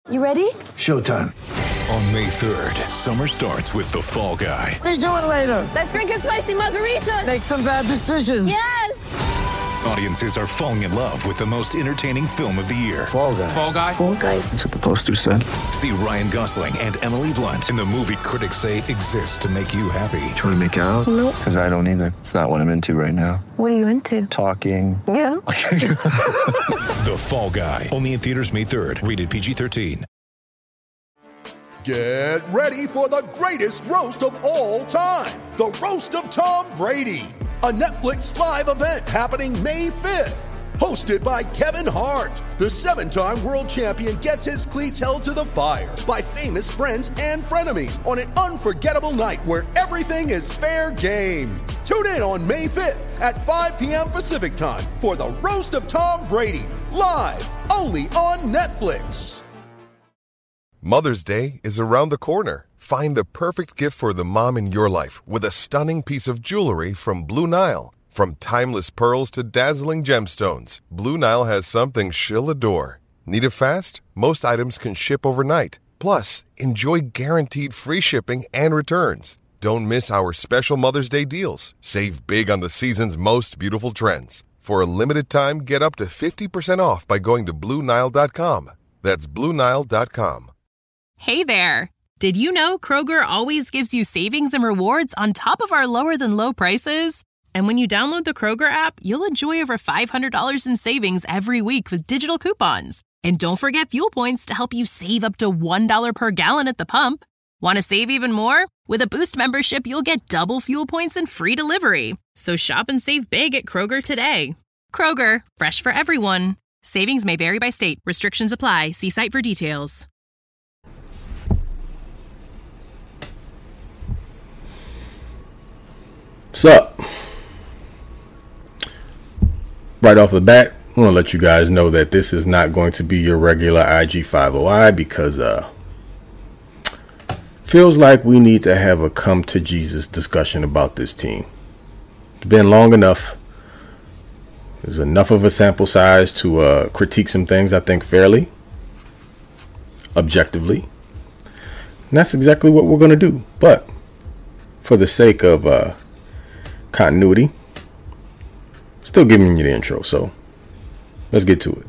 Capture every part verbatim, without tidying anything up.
You ready? Showtime. On May third, summer starts with The Fall Guy. Let's do it later. Let's drink a spicy margarita. Make some bad decisions. Yes! Audiences are falling in love with the most entertaining film of the year. Fall Guy. Fall Guy? Fall Guy. That's what the poster said. See Ryan Gosling and Emily Blunt in the movie critics say exists to make you happy. Trying to make it out? Nope. Because I don't either. It's not what I'm into right now. What are you into? Talking. Yeah. The Fall Guy. Only in theaters May third. Rated P G thirteen. Get ready for the greatest roast of all time. The Roast of Tom Brady. A Netflix live event happening May fifth. Hosted by Kevin Hart. The seven-time world champion gets his cleats held to the fire by famous friends and frenemies on an unforgettable night where everything is fair game. Tune in on May fifth at five p.m. Pacific time for the Roast of Tom Brady. Live only on Netflix. Mother's Day is around the corner. Find the perfect gift for the mom in your life with a stunning piece of jewelry from Blue Nile. From timeless pearls to dazzling gemstones, Blue Nile has something she'll adore. Need it fast? Most items can ship overnight. Plus, enjoy guaranteed free shipping and returns. Don't miss our special Mother's Day deals. Save big on the season's most beautiful trends. For a limited time, get up to fifty percent off by going to Blue Nile dot com. That's Blue Nile dot com. Hey there! Did you know Kroger always gives you savings and rewards on top of our lower-than-low prices? And when you download the Kroger app, you'll enjoy over five hundred dollars in savings every week with digital coupons. And don't forget fuel points to help you save up to one dollar per gallon at the pump. Want to save even more? With a Boost membership, you'll get double fuel points and free delivery. So shop and save big at Kroger today. Kroger, fresh for everyone. Savings may vary by state. Restrictions apply. See site for details. What's up? Right off the bat, I want to let you guys know that this is not going to be your regular I G five O I because uh feels like we need to have a come to Jesus discussion about this team. It's been long enough. There's enough of a sample size to uh, critique some things, I think, fairly, objectively. And that's exactly what we're going to do. But for the sake of uh, continuity, still giving you the intro, so let's get to it.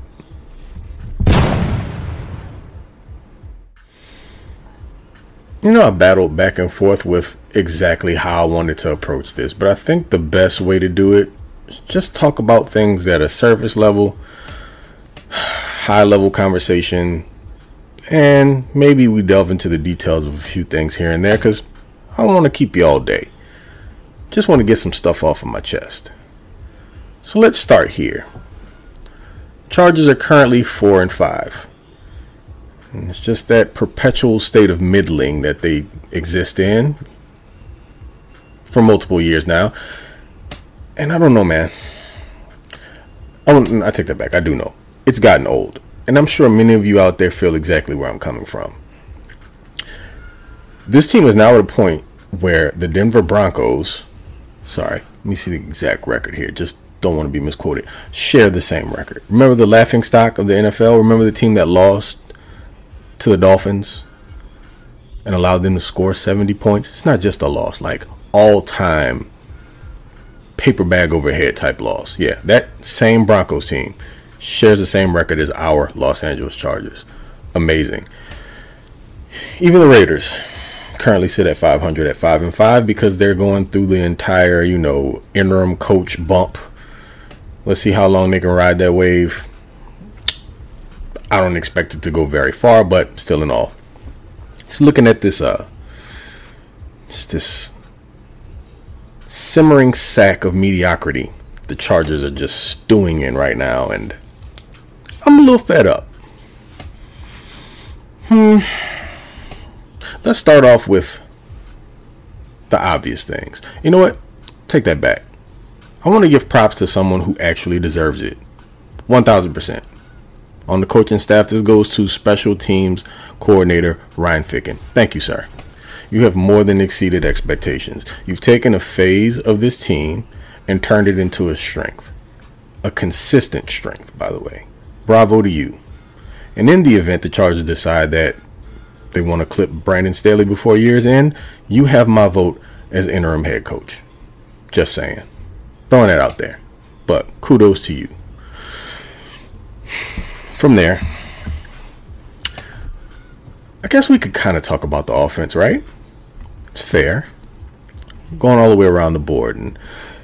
You know, I battled back and forth with exactly how I wanted to approach this, but I think the best way to do it is just talk about things at a surface level, high level conversation, and maybe we delve into the details of a few things here and there because I don't want to keep you all day. Just want to get some stuff off of my chest. So let's start here. Chargers are currently four and five. And it's just that perpetual state of middling that they exist in for multiple years now. And I don't know, man. I, don't, I take that back. I do know. It's gotten old. And I'm sure many of you out there feel exactly where I'm coming from. This team is now at a point where the Denver Broncos, sorry, let me see the exact record here. Just don't want to be misquoted. Share the same record. Remember the laughing stock of the N F L? Remember the team that lost to the Dolphins and allowed them to score seventy points? It's not just a loss, like all-time paper bag over head type loss. Yeah, that same Broncos team shares the same record as our Los Angeles Chargers. Amazing. Even the Raiders currently sit at five hundred at five and five because they're going through the entire, you know, interim coach bump. Let's see how long they can ride that wave. I don't expect it to go very far, but still in all. Just looking at this uh just this simmering sack of mediocrity the Chargers are just stewing in right now, and I'm a little fed up. Hmm. Let's start off with the obvious things. You know what? Take that back. I want to give props to someone who actually deserves it. one thousand percent. On the coaching staff, this goes to special teams coordinator Ryan Ficken. Thank you, sir. You have more than exceeded expectations. You've taken a phase of this team and turned it into a strength. A consistent strength, by the way. Bravo to you. And in the event the Chargers decide that they want to clip Brandon Staley before year's end, you have my vote as interim head coach. Just saying. Throwing that out there. But kudos to you. From there, I guess we could kind of talk about the offense, right? It's fair. Going all the way around the board. And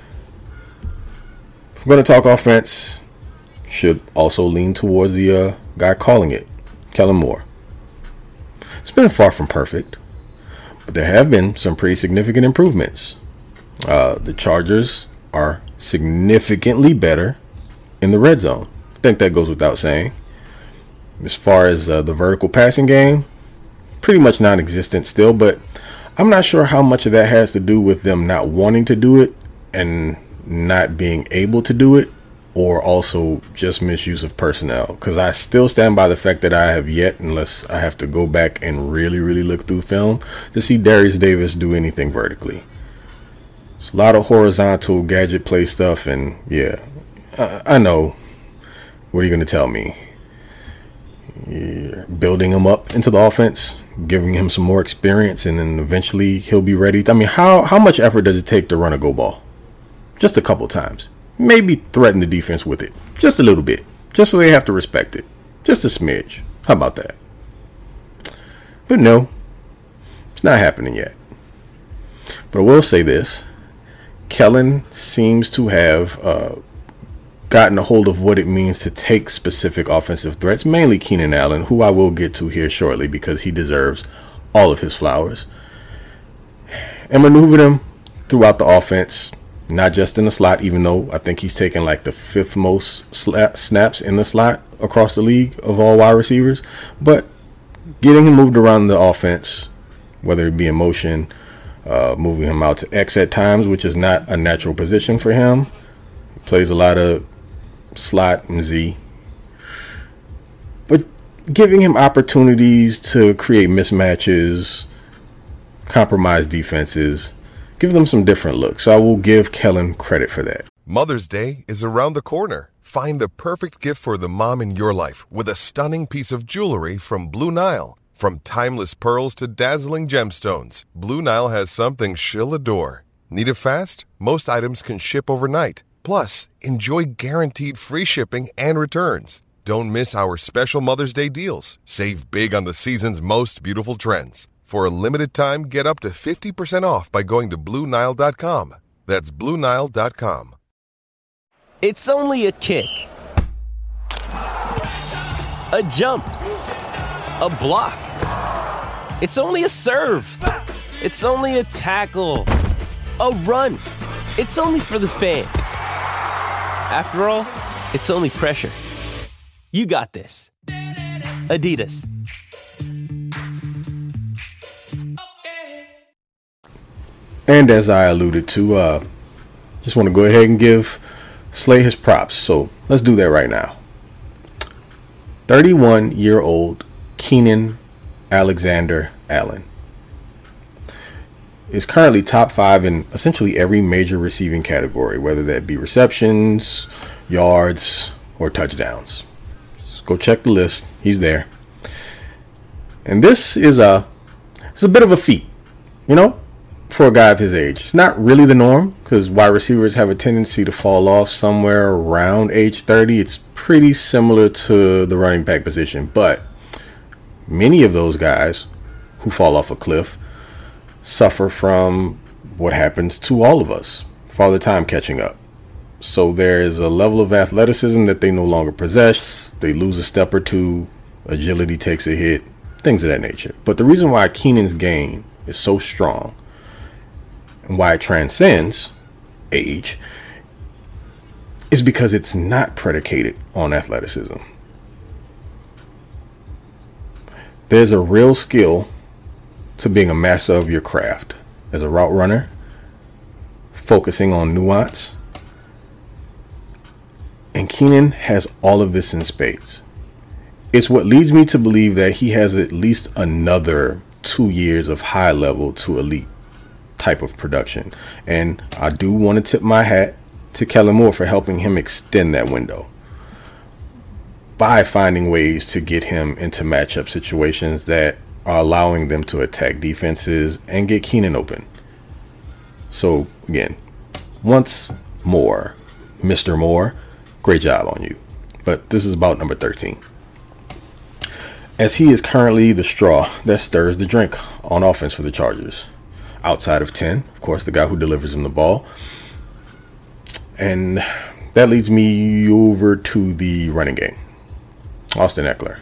if we're going to talk offense, should also lean towards the uh, guy calling it, Kellen Moore. It's been far from perfect, but there have been some pretty significant improvements. Uh, the Chargers are significantly better in the red zone. I think that goes without saying. As far as uh, the vertical passing game, pretty much non-existent still, but I'm not sure how much of that has to do with them not wanting to do it and not being able to do it, or also just misuse of personnel. Because I still stand by the fact that I have yet, unless I have to go back and really, really look through film, to see Darius Davis do anything vertically. It's a lot of horizontal gadget play stuff, and yeah, I, I know. What are you going to tell me? You're building him up into the offense, giving him some more experience, and then eventually he'll be ready. I mean, how, how much effort does it take to run a go ball? Just a couple times. Maybe threaten the defense with it. Just a little bit. Just so they have to respect it. Just a smidge. How about that? But no, it's not happening yet. But I will say this. Kellen seems to have uh, gotten a hold of what it means to take specific offensive threats, mainly Keenan Allen, who I will get to here shortly because he deserves all of his flowers, and maneuver them throughout the offense. Not just in the slot, even though I think he's taken like the fifth most sla- snaps in the slot across the league of all wide receivers. But getting him moved around the offense, whether it be in motion, uh, moving him out to X at times, which is not a natural position for him. He plays a lot of slot and Z. But giving him opportunities to create mismatches, compromise defenses, give them some different looks. So I will give Kellen credit for that. Mother's Day is around the corner. Find the perfect gift for the mom in your life with a stunning piece of jewelry from Blue Nile. From timeless pearls to dazzling gemstones, Blue Nile has something she'll adore. Need it fast? Most items can ship overnight. Plus, enjoy guaranteed free shipping and returns. Don't miss our special Mother's Day deals. Save big on the season's most beautiful trends. For a limited time, get up to fifty percent off by going to Blue Nile dot com. That's Blue Nile dot com. It's only a kick, a jump, a block. It's only a serve. It's only a tackle, a run. It's only for the fans. After all, it's only pressure. You got this. Adidas. And as I alluded to, uh, just want to go ahead and give Slay his props. So let's do that right now. thirty-one-year-old Keenan Alexander Allen is currently top five in essentially every major receiving category, whether that be receptions, yards, or touchdowns. Just go check the list. He's there. And this is a, it's a bit of a feat, you know? For a guy of his age. It's not really the norm because wide receivers have a tendency to fall off somewhere around age thirty. It's pretty similar to the running back position, but many of those guys who fall off a cliff suffer from what happens to all of us, father time catching up. So there is a level of athleticism that they no longer possess. They lose a step or two, agility takes a hit, things of that nature. But the reason why Keenan's game is so strong and why it transcends age is because it's not predicated on athleticism. There's a real skill to being a master of your craft as a route runner, focusing on nuance. And Keenan has all of this in spades. It's what leads me to believe that he has at least another two years of high level to elite type of production. And I do want to tip my hat to Kellen Moore for helping him extend that window. by finding ways to get him into matchup situations that are allowing them to attack defenses and get Keenan open. So again, once more, Mister Moore, great job on you. But this is about number thirteen. As he is currently the straw that stirs the drink on offense for the Chargers. Outside of ten, of course, the guy who delivers him the ball. And that leads me over to the running game. Austin Eckler.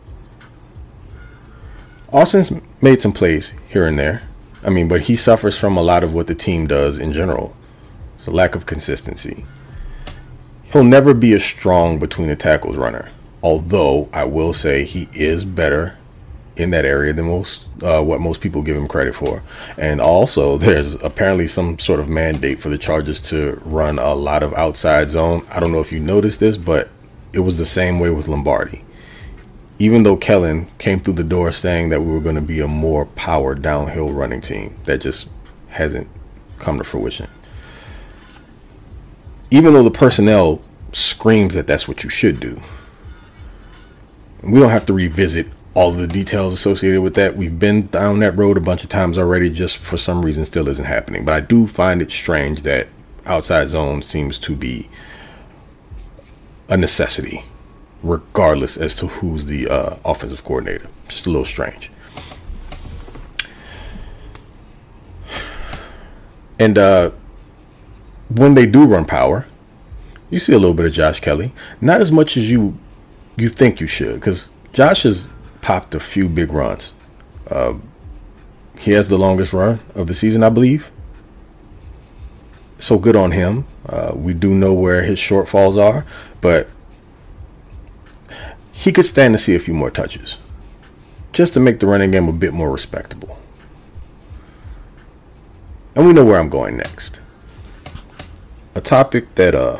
Austin's made some plays here and there. I mean, but he suffers from a lot of what the team does in general. It's a lack of consistency. He'll never be a strong between the tackles runner. Although I will say he is better in that area than most uh, what most people give him credit for. And also there's apparently some sort of mandate for the Chargers to run a lot of outside zone. I don't know if you noticed this, but it was the same way with Lombardi. Even though Kellen came through the door saying that we were going to be a more powered downhill running team, that just hasn't come to fruition. Even though the personnel screams that that's what you should do. We don't have to revisit all of the details associated with that. We've been down that road a bunch of times already, just for some reason still isn't happening. But I do find it strange that outside zone seems to be a necessity, regardless as to who's the uh, offensive coordinator. Just a little strange. And uh, when they do run power, you see a little bit of Josh Kelly. Not as much as you you think you should, because Josh has popped a few big runs. Uh, he has the longest run of the season, I believe. So good on him. Uh, we do know where his shortfalls are, but he could stand to see a few more touches just to make the running game a bit more respectable. And we know where I'm going next. A topic that uh,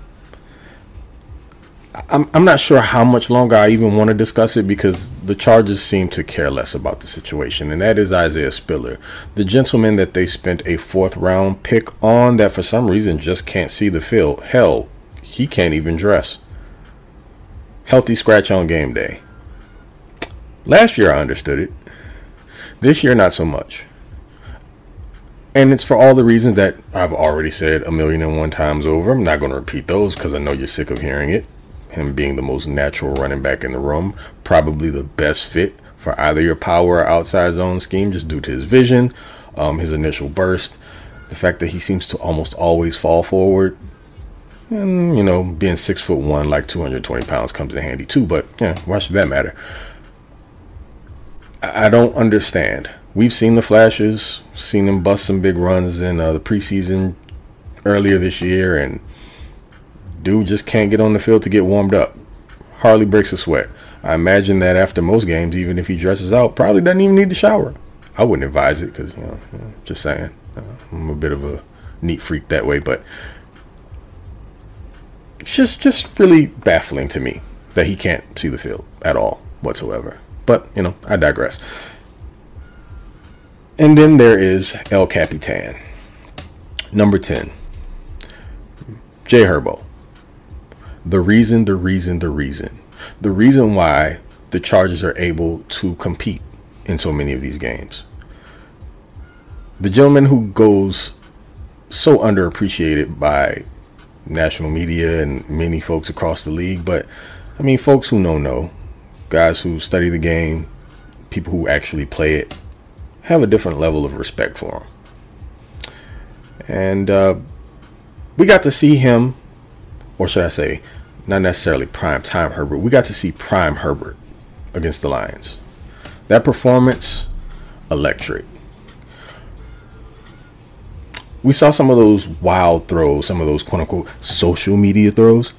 I'm, I'm not sure how much longer I even want to discuss it, because the Chargers seem to care less about the situation, and that is Isaiah Spiller, the gentleman that they spent a fourth round pick on that for some reason just can't see the field. Hell, he can't even dress. Healthy scratch on game day. Last year I understood it. This year not so much. And it's for all the reasons that I've already said a million and one times over. I'm not going to repeat those because I know you're sick of hearing it. Him being the most natural running back in the room, probably the best fit for either your power or outside zone scheme, just due to his vision, um, his initial burst, the fact that he seems to almost always fall forward, and, you know, being six foot one, like two hundred twenty pounds comes in handy too. But yeah, why should that matter? I, I don't understand. We've seen the flashes, seen him bust some big runs in uh, the preseason earlier this year, and dude just can't get on the field to get warmed up. Hardly breaks a sweat. I imagine that after most games, even if he dresses out, probably doesn't even need to shower. I wouldn't advise it because, you know, you know, just saying. Uh, I'm a bit of a neat freak that way, but it's just, just really baffling to me that he can't see the field at all whatsoever. But, you know, I digress. And then there is El Capitan, number ten, Jay Herbo. The reason, the reason, the reason. The reason why the Chargers are able to compete in so many of these games. The gentleman who goes so underappreciated by national media and many folks across the league. But, I mean, folks who know, know. Guys who study the game, people who actually play it, have a different level of respect for him. And uh, we got to see him, or should I say, not necessarily prime time Herbert. We got to see prime Herbert against the Lions. That performance, electric. We saw some of those wild throws, some of those quote-unquote social media throws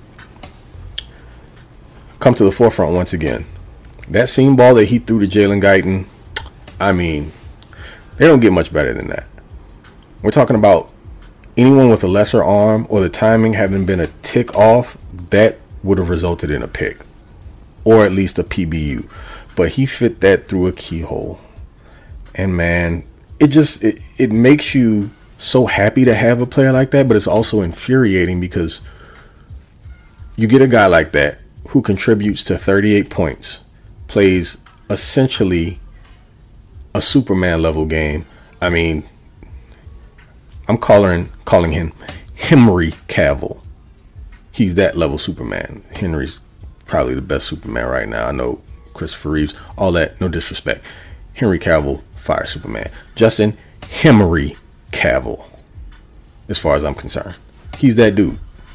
come to the forefront once again. That seam ball that he threw to Jalen Guyton, I mean, they don't get much better than that. We're talking about anyone with a lesser arm or the timing having been a tick off, that would have resulted in a pick or at least a P B U. But he fit that through a keyhole. And man, it just it, it makes you so happy to have a player like that, but it's also infuriating because you get a guy like that who contributes to thirty-eight points, plays essentially a Superman level game. I mean, I'm calling calling him Henry Cavill. He's that level Superman. Henry's probably the best Superman right now. I know Christopher Reeves, all that, no disrespect. Henry Cavill, fire Superman. Justin Henry Cavill, as far as I'm concerned. He's that dude.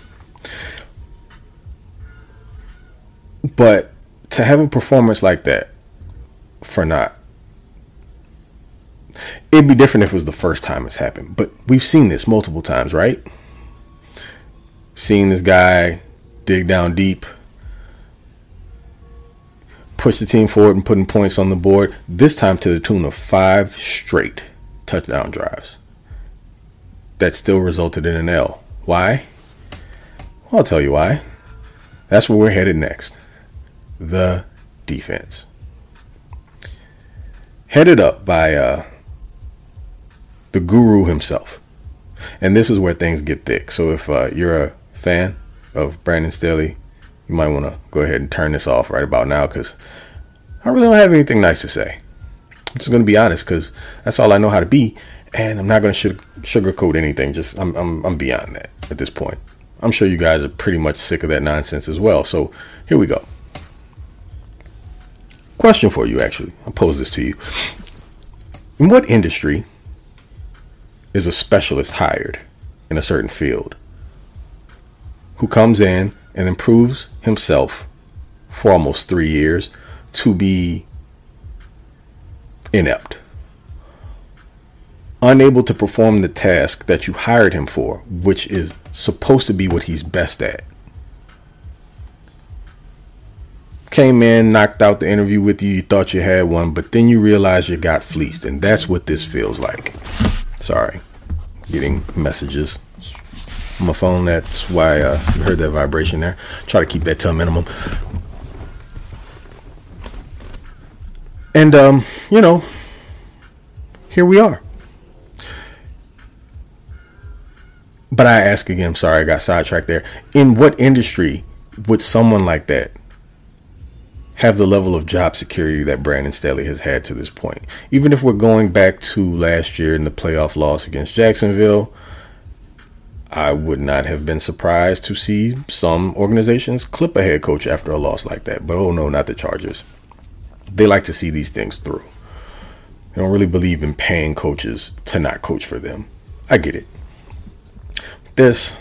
But to have a performance like that for not, it'd be different if it was the first time it's happened. But we've seen this multiple times, right? Seeing this guy dig down deep, push the team forward and putting points on the board, this time to the tune of five straight touchdown drives. That still resulted in an L. Why? Well, I'll tell you why. That's where we're headed next. The defense. Headed up by uh, the guru himself. And this is where things get thick. So if uh, you're a fan of Brandon Staley, you might want to go ahead and turn this off right about now, because I really don't have anything nice to say. I'm just going to be honest, because that's all I know how to be, and I'm not going to sugarcoat anything. Just I'm, I'm I'm beyond that at this point. I'm sure you guys are pretty much sick of that nonsense as well. So here we go. Question for you, actually. I'll pose this to you. In what industry is a specialist hired in a certain field who comes in and improves himself for almost three years to be inept, unable to perform the task that you hired him for, which is supposed to be what he's best at? Came in, knocked out the interview with you, you thought you had one, but then you realize you got fleeced, and that's what this feels like. Sorry, getting messages on my phone. That's why uh, you heard that vibration there. Try to keep that to a minimum. And, um, you know, here we are. But I ask again, I'm sorry, I got sidetracked there. In what industry would someone like that have the level of job security that Brandon Staley has had to this point? Even if we're going back to last year in the playoff loss against Jacksonville, I would not have been surprised to see some organizations clip a head coach after a loss like that. But oh no, not the Chargers. They like to see these things through. They don't really believe in paying coaches to not coach for them. I get it. There's,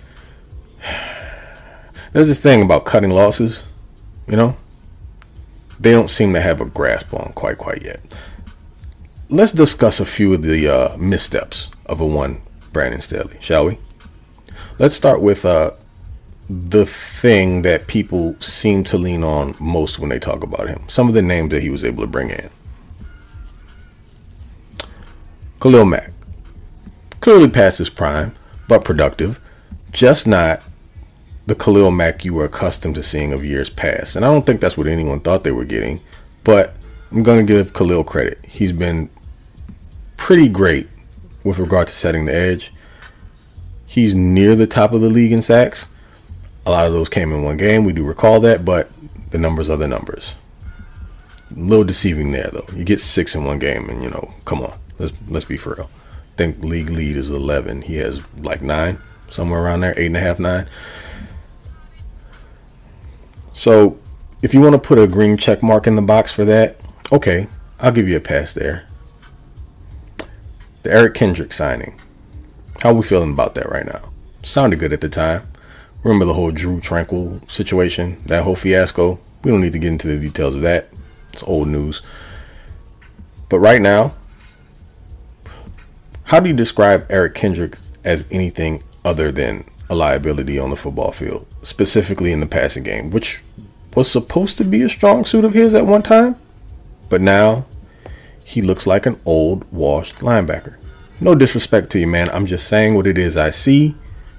there's this thing about cutting losses, you know? They don't seem to have a grasp on quite, quite yet. Let's discuss a few of the uh, missteps of a one Brandon Staley, shall we? Let's start with uh, the thing that people seem to lean on most when they talk about him. Some of the names that he was able to bring in. Khalil Mack. Clearly past his prime, but productive. Just not the Khalil Mack you were accustomed to seeing of years past. And I don't think that's what anyone thought they were getting. But I'm going to give Khalil credit. He's been pretty great with regard to setting the edge. He's near the top of the league in sacks. A lot of those came in one game. We do recall that, but the numbers are the numbers. A little deceiving there, though. You get six in one game, and, you know, come on. Let's, let's be for real. I think league lead is eleven. He has like nine, somewhere around there, eight and a half, nine. So if you want to put a green check mark in the box for that, okay, I'll give you a pass there. The Eric Kendricks signing. How are we feeling about that right now? Sounded good at the time. Remember the whole Drew Tranquil situation, that whole fiasco? We don't need to get into the details of that. It's old news. But right now, how do you describe Eric Kendricks as anything other than a liability on the football field, specifically in the passing game, which was supposed to be a strong suit of his at one time, but now he looks like an old, washed linebacker? No disrespect to you, man. I'm just saying what it is I see.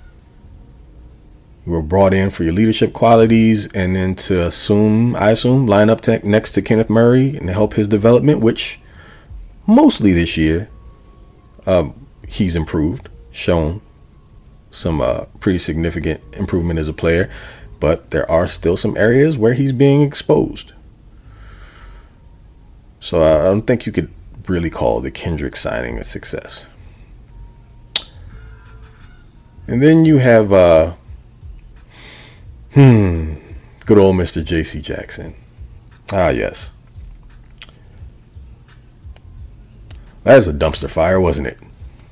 You were brought in for your leadership qualities, and then to assume, I assume, line up te- next to Kenneth Murray and help his development, which mostly this year um, he's improved, shown some uh, pretty significant improvement as a player. but there are still some areas where he's being exposed. So I don't think you could really call the Kendrick signing a success. And then you have, uh, hmm, good old Mister J C Jackson. Ah, yes. That is a dumpster fire, wasn't it?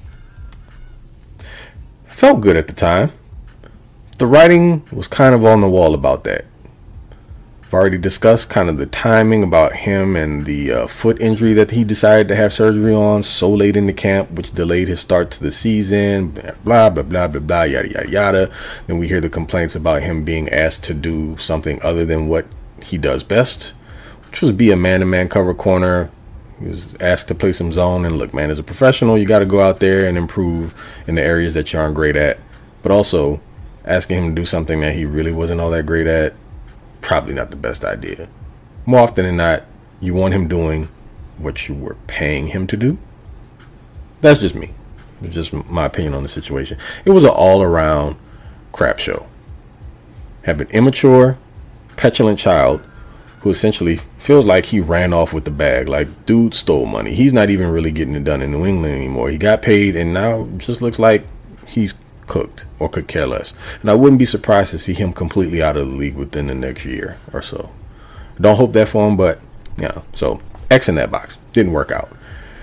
Felt good at the time. The writing was kind of on the wall about that. I've already discussed kind of the timing about him and the uh, foot injury that he decided to have surgery on so late in the camp, which delayed his start to the season, blah, blah, blah, blah, blah, yada, yada, yada. Then we hear the complaints about him being asked to do something other than what he does best, which was be a man-to-man cover corner. He was asked to play some zone, and look, man, as a professional, you got to go out there and improve in the areas that you aren't great at. But also, asking him to do something that he really wasn't all that great at, probably not the best idea. More often than not, you want him doing what you were paying him to do. That's just me. It's just my opinion on the situation. It was an all-around crap show. Have an immature, petulant child who essentially feels like he ran off with the bag. Like, dude stole money. He's not even really getting it done in New England anymore. He got paid, and now it just looks like he's cooked or could care less. And I wouldn't be surprised to see him completely out of the league within the next year or so. Don't hope that for him, but yeah. So X in that box. Didn't work out.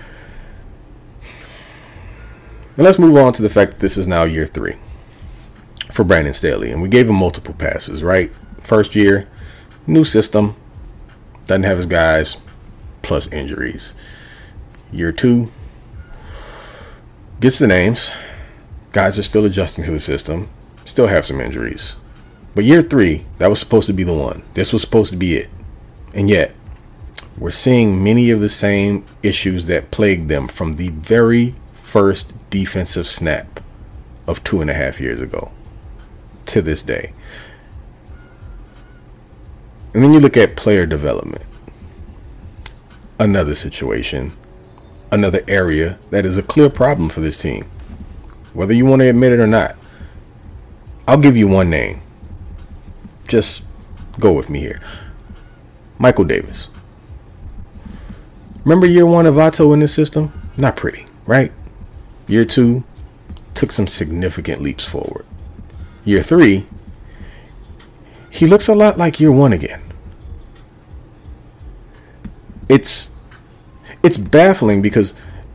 And let's move on to the fact that this is now year three for Brandon Staley. And we gave him multiple passes, right? First year, new system, doesn't have his guys, plus injuries. Year two, gets the names. Guys are still adjusting to the system, still have some injuries. But year three, that was supposed to be the one. This was supposed to be it. And yet, we're seeing many of the same issues that plagued them from the very first defensive snap of two and a half years ago to this day. And then you look at player development. Another situation, another area that is a clear problem for this team. Whether you want to admit it or not, I'll give you one name. Just go with me here. Michael Davis. Remember year one of Vato in this system? Not pretty, right? Year two, took some significant leaps forward. Year three, he looks a lot like year one again. It's it's baffling because,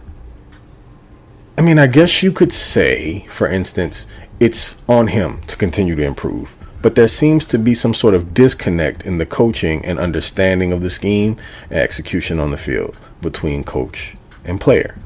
I mean, I guess you could say, for instance, it's on him to continue to improve. But there seems to be some sort of disconnect in the coaching and understanding of the scheme and execution on the field between coach and player.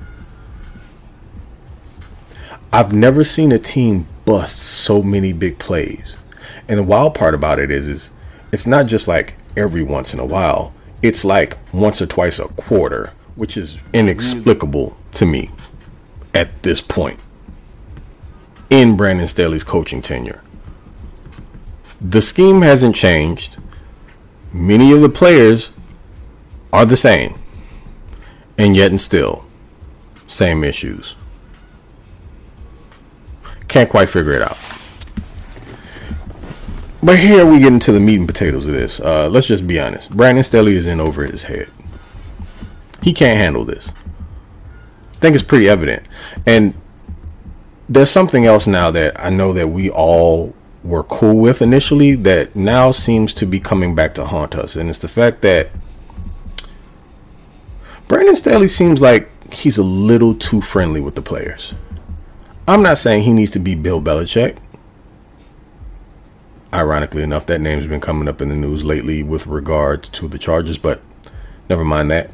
I've never seen a team bust so many big plays. And the wild part about it is, is it's not just like every once in a while. It's like once or twice a quarter, which is inexplicable to me at this point in Brandon Staley's coaching tenure. The scheme hasn't changed. Many of the players are the same. And yet and still, same issues. Can't quite figure it out. But here we get into the meat and potatoes of this. Uh, let's just be honest. Brandon Staley is in over his head. He can't handle this. I think it's pretty evident. And there's something else now that I know that we all were cool with initially that now seems to be coming back to haunt us. And it's the fact that Brandon Staley seems like he's a little too friendly with the players. I'm not saying he needs to be Bill Belichick. Ironically enough, that name's been coming up in the news lately with regards to the Chargers, but never mind that.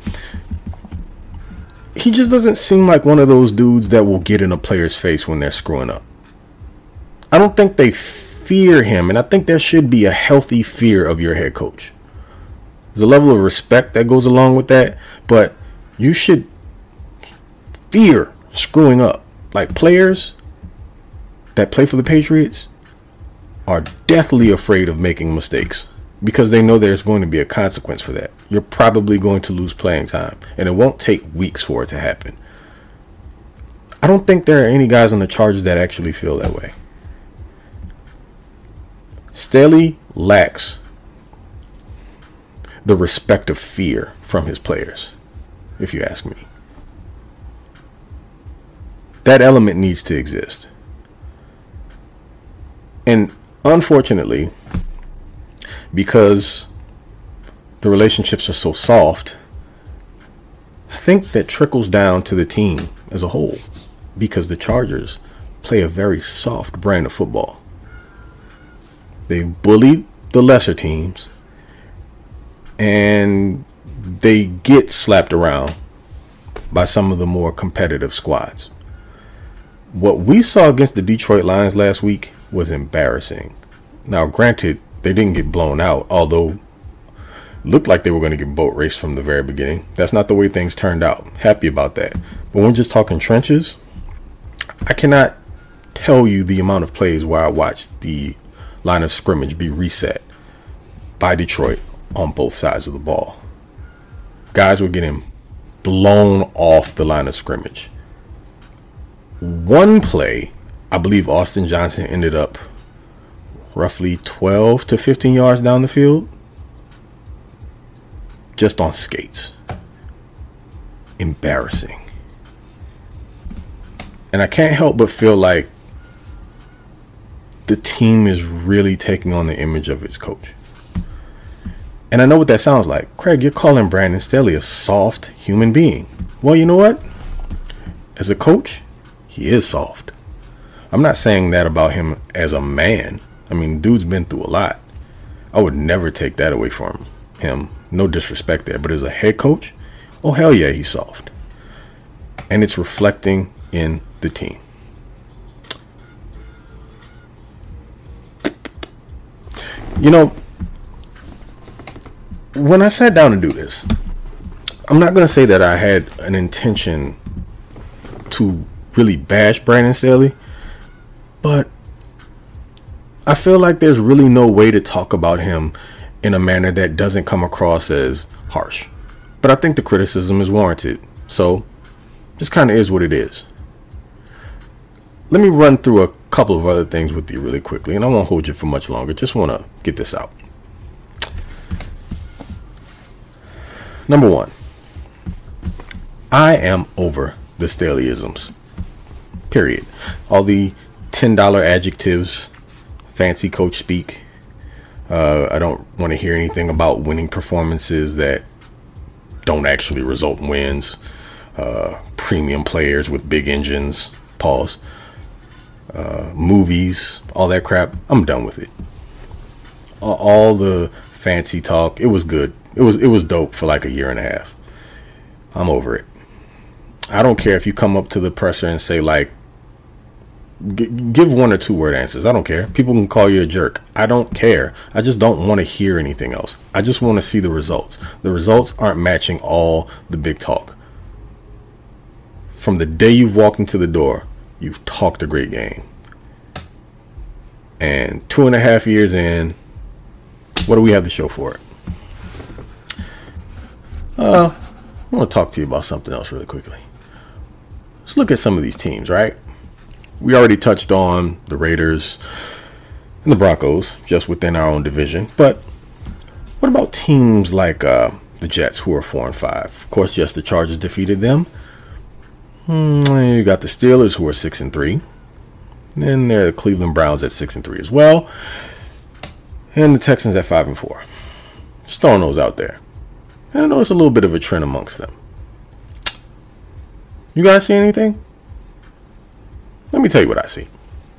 He just doesn't seem like one of those dudes that will get in a player's face when they're screwing up. I don't think they fear him, and I think there should be a healthy fear of your head coach. There's a level of respect that goes along with that, but you should fear screwing up. Like, players that play for the Patriots are deathly afraid of making mistakes because they know there's going to be a consequence for that. You're probably going to lose playing time, and it won't take weeks for it to happen. I don't think there are any guys on the Chargers that actually feel that way. Staley lacks the respect of fear from his players, if you ask me. That element needs to exist. And unfortunately, because the relationships are so soft, I think that trickles down to the team as a whole, because the Chargers play a very soft brand of football. They bully the lesser teams, and they get slapped around by some of the more competitive squads. What we saw against the Detroit Lions last week was embarrassing. Now, granted, they didn't get blown out, although it looked like they were going to get boat raced from the very beginning. That's not the way things turned out. Happy about that. But when we're just talking trenches, I cannot tell you the amount of plays where I watched the line of scrimmage be reset by Detroit on both sides of the ball. Guys were getting blown off the line of scrimmage. One play, I believe Austin Johnson ended up roughly twelve to fifteen yards down the field just on skates. Embarrassing. And I can't help but feel like the team is really taking on the image of its coach. And I know what that sounds like. Craig, you're calling Brandon Staley a soft human being. Well, you know what? As a coach, he is soft. I'm not saying that about him as a man. I mean, dude's been through a lot. I would never take that away from him. No disrespect there. But as a head coach, oh, hell yeah, he's soft. And it's reflecting in the team. You know, when I sat down to do this, I'm not going to say that I had an intention to really bash Brandon Staley, but I feel like there's really no way to talk about him in a manner that doesn't come across as harsh. But I think the criticism is warranted. So this kind of is what it is. Let me run through a couple of other things with you really quickly, and I won't hold you for much longer. Just want to get this out. Number one, I am over the Staleyisms. Period. All the ten dollar adjectives, fancy coach speak. Uh, I don't want to hear anything about winning performances that don't actually result in wins. Uh, premium players with big engines. Pause. Uh, movies, all that crap. I'm done with it. All, all the fancy talk. It was good. It was it was dope for like a year and a half. I'm over it. I don't care if you come up to the presser and say like, g- give one or two word answers. I don't care. People can call you a jerk. I don't care. I just don't want to hear anything else. I just want to see the results. The results aren't matching all the big talk. From the day you've walked into the door, you've talked a great game. And two and a half years in, what do we have to show for it? Uh, I want to talk to you about something else really quickly. Let's look at some of these teams, right? We already touched on the Raiders and the Broncos just within our own division. But what about teams like uh, the Jets, who are four and five? Of course, yes, the Chargers defeated them. You got the Steelers, who are six and three. Then there are the Cleveland Browns at six and three as well. And the Texans at five and four. Just throwing those out there. And I know it's a little bit of a trend amongst them. You guys see anything? Let me tell you what I see.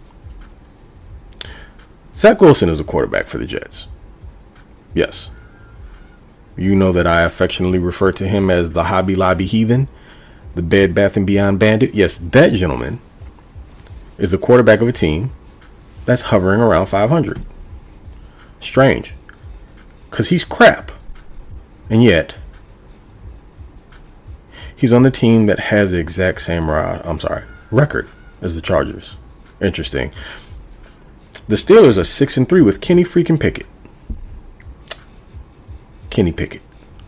Zach Wilson is a quarterback for the Jets. Yes. You know that I affectionately refer to him as the Hobby Lobby Heathen, the Bed Bath and Beyond Bandit. Yes, that gentleman is the quarterback of a team that's hovering around five hundred. Strange. Because he's crap. And yet, he's on the team that has the exact same uh, I'm sorry, record as the Chargers. Interesting. The Steelers are six and three with Kenny freaking Pickett. Kenny Pickett.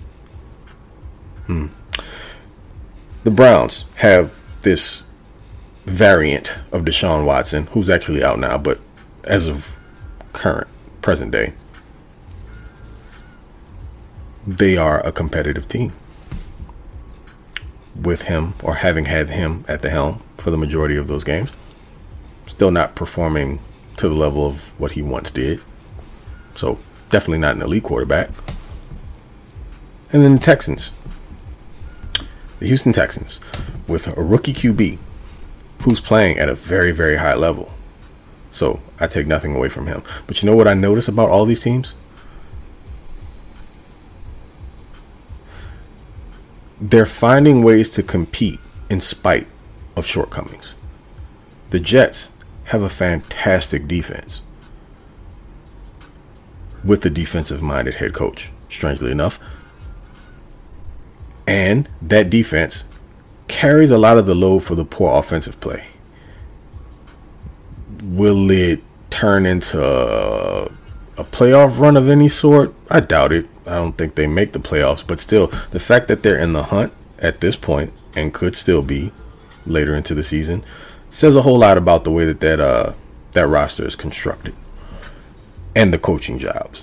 Hmm. The Browns have this variant of Deshaun Watson, who's actually out now, but as of current present day, they are a competitive team with him, or having had him at the helm for the majority of those games. Still not performing to the level of what he once did. So definitely not an elite quarterback. And then the Texans. The Houston Texans with a rookie Q B who's playing at a very, very high level. So I take nothing away from him. But you know what I notice about all these teams? They're finding ways to compete in spite of shortcomings. The Jets have a fantastic defense with a defensive-minded head coach, strangely enough. And that defense carries a lot of the load for the poor offensive play. Will it turn into a, a playoff run of any sort? I doubt it. I don't think they make the playoffs. But still, the fact that they're in the hunt at this point and could still be later into the season says a whole lot about the way that that, uh, that roster is constructed and the coaching jobs.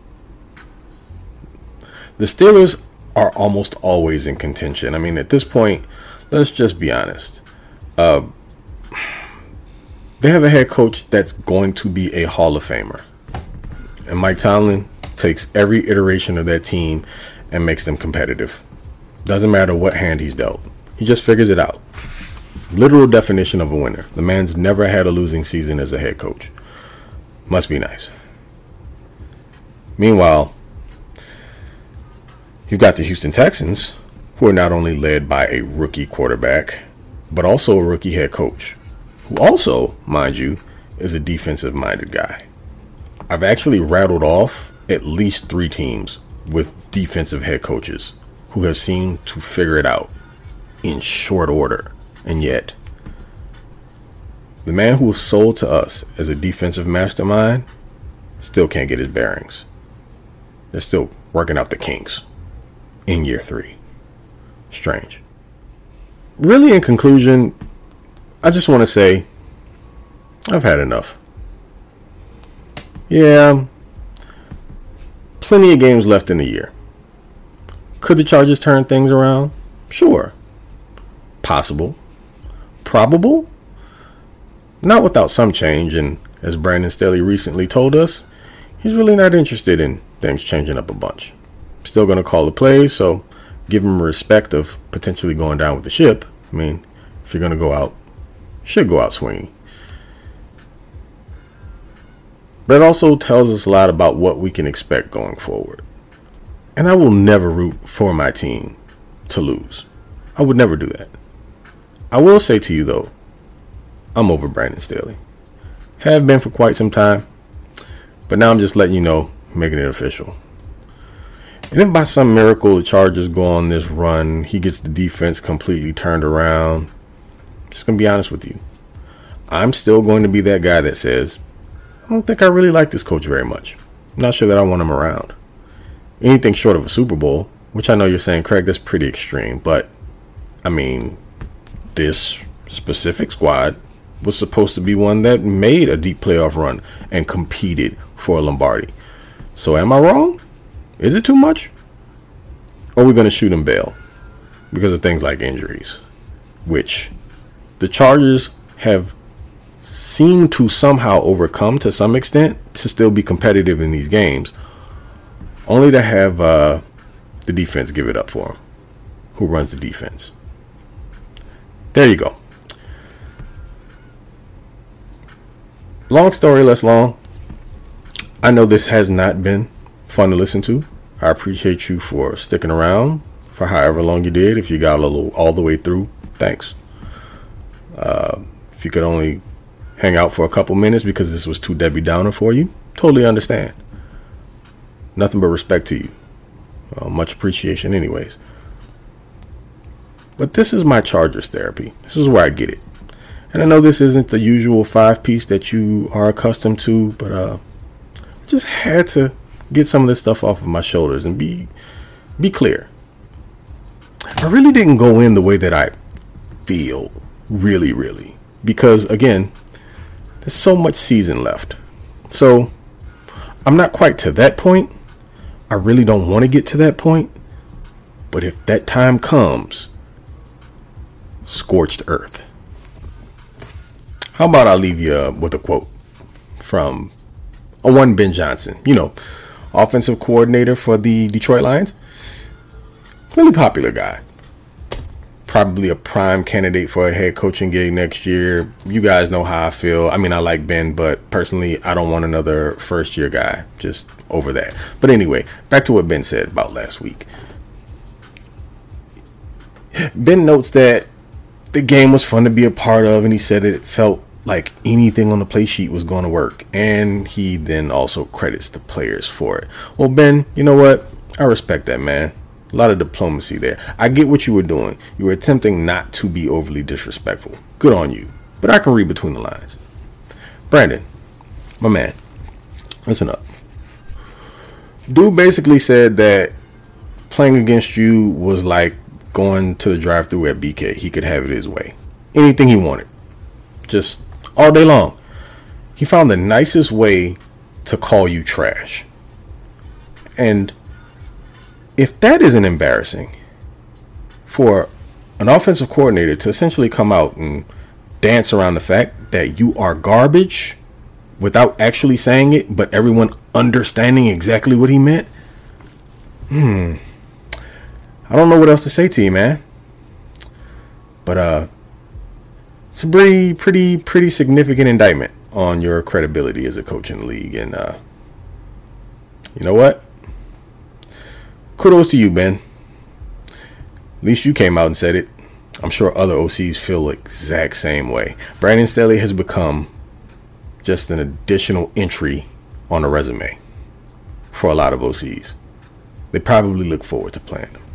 The Steelers are almost always in contention. I mean, at this point, let's just be honest. Uh, they have a head coach that's going to be a Hall of Famer. And Mike Tomlin takes every iteration of that team and makes them competitive. Doesn't matter what hand he's dealt. He just figures it out. Literal definition of a winner. The man's never had a losing season as a head coach. Must be nice. Meanwhile, you've got the Houston Texans, who are not only led by a rookie quarterback, but also a rookie head coach, who also, mind you, is a defensive-minded guy. I've actually rattled off at least three teams with defensive head coaches who have seemed to figure it out in short order. And yet, the man who was sold to us as a defensive mastermind still can't get his bearings. They're still working out the kinks in year three. Strange. Really, in conclusion, I just want to say I've had enough. Yeah, plenty of games left in the year. Could the Chargers turn things around? Sure. Possible. Probable? Not without some change, and as Brandon Staley recently told us, he's really not interested in things changing up a bunch. Still going to call the plays, so give him respect of potentially going down with the ship. I mean, if you're going to go out, should go out swinging. But it also tells us a lot about what we can expect going forward. And I will never root for my team to lose. I would never do that. I will say to you, though, I'm over Brandon Staley. Have been for quite some time. But now I'm just letting you know, making it official. And if by some miracle the Chargers go on this run, he gets the defense completely turned around, just going to be honest with you. I'm still going to be that guy that says, I don't think I really like this coach very much. I'm not sure that I want him around. Anything short of a Super Bowl, which I know you're saying, Craig, that's pretty extreme. But, I mean, this specific squad was supposed to be one that made a deep playoff run and competed for a Lombardi. So am I wrong? Is it too much? Or are we going to shoot him bail because of things like injuries, which the Chargers have seemed to somehow overcome to some extent to still be competitive in these games, only to have uh, the defense give it up for him. Who runs the defense? There you go. Long story less long. I know this has not been fun to listen to. I appreciate you for sticking around for however long you did. If you got a little all the way through, thanks. Uh, if you could only hang out for a couple minutes because this was too Debbie Downer for you, totally understand. Nothing but respect to you. Uh, much appreciation anyways. But this is my Chargers therapy. This is where I get it. And I know this isn't the usual five piece that you are accustomed to, but uh, I just had to get some of this stuff off of my shoulders and be be clear. I really didn't go in the way that I feel, really, really. Because, again, there's so much season left. So I'm not quite to that point. I really don't want to get to that point. But if that time comes, scorched earth. How about I leave you with a quote from a one Ben Johnson, you know, offensive coordinator for the Detroit Lions. Really popular guy. Probably a prime candidate for a head coaching gig next year. You guys know how I feel. I mean, I like Ben, but personally, I don't want another first year guy just over that. But anyway, back to what Ben said about last week. Ben notes that the game was fun to be a part of, and he said it felt like anything on the play sheet was going to work. And he then also credits the players for it. Well, Ben, you know what? I respect that, man. A lot of diplomacy there. I get what you were doing. You were attempting not to be overly disrespectful. Good on you. But I can read between the lines. Brandon, my man, listen up. Dude basically said that playing against you was like going to the drive-thru at B K. He could have it his way. Anything he wanted. Just all day long. He found the nicest way to call you trash. And if that isn't embarrassing for an offensive coordinator to essentially come out and dance around the fact that you are garbage without actually saying it, but everyone understanding exactly what he meant, hmm, I don't know what else to say to you, man. But uh, it's a pretty, pretty, pretty significant indictment on your credibility as a coach in the league. And uh, you know what? Kudos to you, Ben. At least you came out and said it. I'm sure other O Cs feel the exact same way. Brandon Staley has become just an additional entry on a resume for a lot of O Cs. They probably look forward to playing them.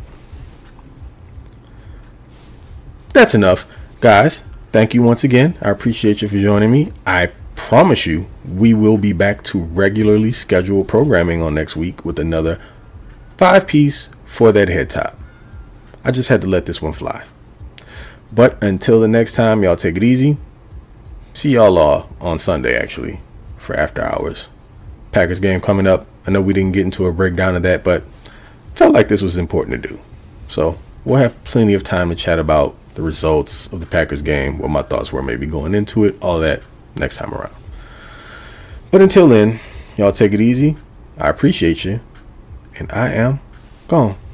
That's enough. Guys, thank you once again. I appreciate you for joining me. I promise you we will be back to regularly scheduled programming on next week with another five piece for that head top. I just had to let this one fly. But until the next time, y'all take it easy. See y'all uh, on Sunday, actually, for after hours. Packers game coming up. I know we didn't get into a breakdown of that, but felt like this was important to do. So we'll have plenty of time to chat about the results of the Packers game, what my thoughts were maybe going into it, all that next time around. But until then, y'all take it easy. I appreciate you. And I am gone.